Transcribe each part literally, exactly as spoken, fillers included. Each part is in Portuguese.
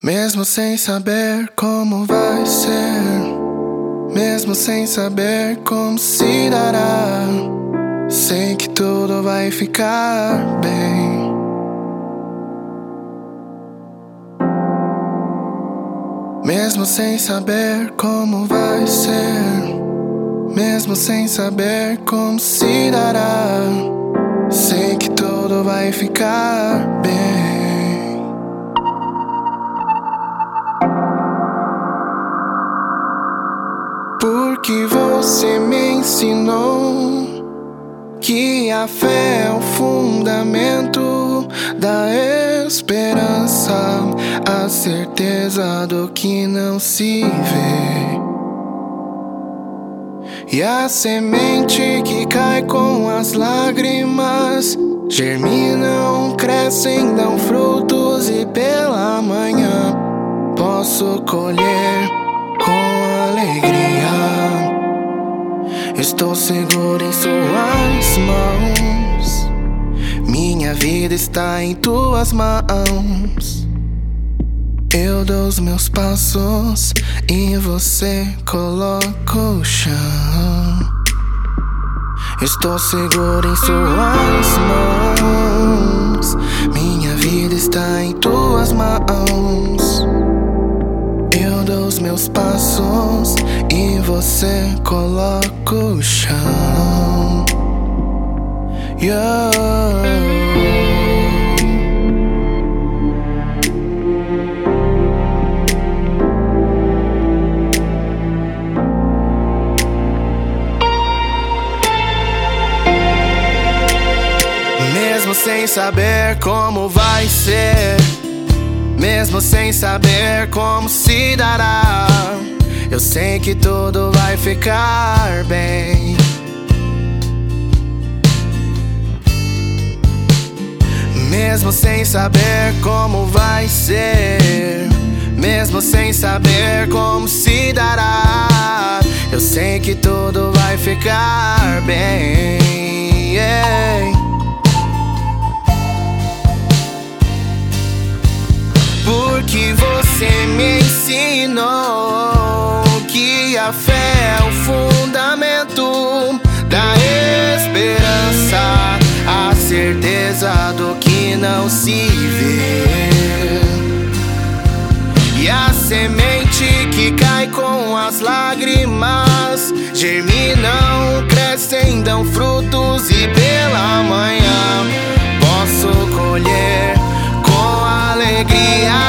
Mesmo sem saber como vai ser, mesmo sem saber como se dará, sei que tudo vai ficar bem. Mesmo sem saber como vai ser, mesmo sem saber como se dará, sei que tudo vai ficar bem. Porque você me ensinou que a fé é o fundamento da esperança, a certeza do que não se vê. E a semente que cai com as lágrimas germinam, crescem, dão frutos, e pela manhã posso colher com alegria. Estou seguro em suas mãos, minha vida está em tuas mãos. Eu dou os meus passos e você coloca o chão. Estou seguro em suas mãos, minha vida está em tuas mãos. Eu dou os meus passos e você coloca o chão. Yeah. Mesmo sem saber como vai ser, mesmo sem saber como se dará, eu sei que tudo vai ficar bem. Mesmo sem saber como vai ser, mesmo sem saber como se dará, eu sei que tudo vai ficar bem. Yeah. Porque você me ensinou que a fé é o fundamento da esperança, a certeza do que não se vê. E a semente que cai com as lágrimas germinam, crescem, dão frutos, e pela manhã posso colher com alegria.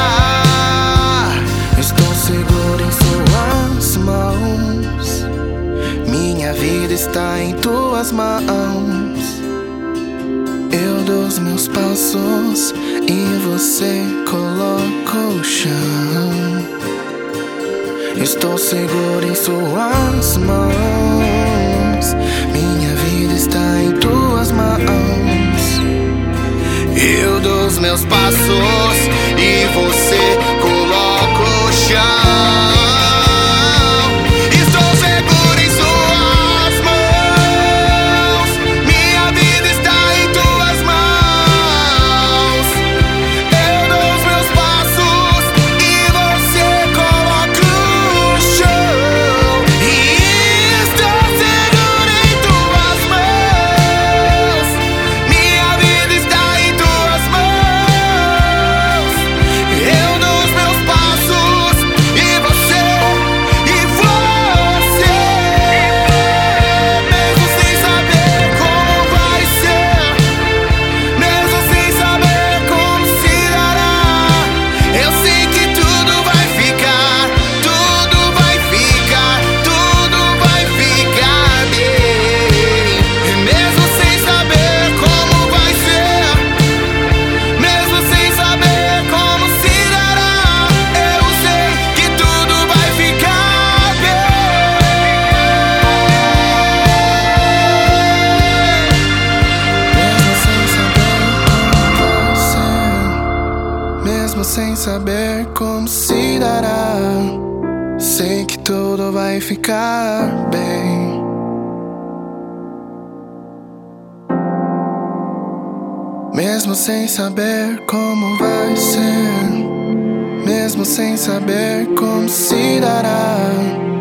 Estou seguro em suas mãos, minha vida está em tuas mãos. Eu dou os meus passos e você coloca o chão. Estou seguro em suas mãos, minha vida está em tuas mãos. Eu dou os meus passos e você coloca o chão. Estou seguro em suas mãos, minha vida está em tuas mãos. Eu dou os meus passos e você coloca o chão. E estou seguro em tuas mãos, minha vida está em tuas mãos. Eu dou os meus passos e você, e você, mesmo sem saber como vai ser, mesmo sem saber como se dará, eu sei que tudo vai ficar, tudo vai ficar, tudo vai ficar bem. Mesmo sem saber como vai ser, mesmo sem saber como se dará, eu sei que tudo vai ficar bem. Mesmo sem saber como se dará, sei que tudo vai ficar bem. Mesmo sem saber como vai ser, mesmo mesmo sem saber como se dará.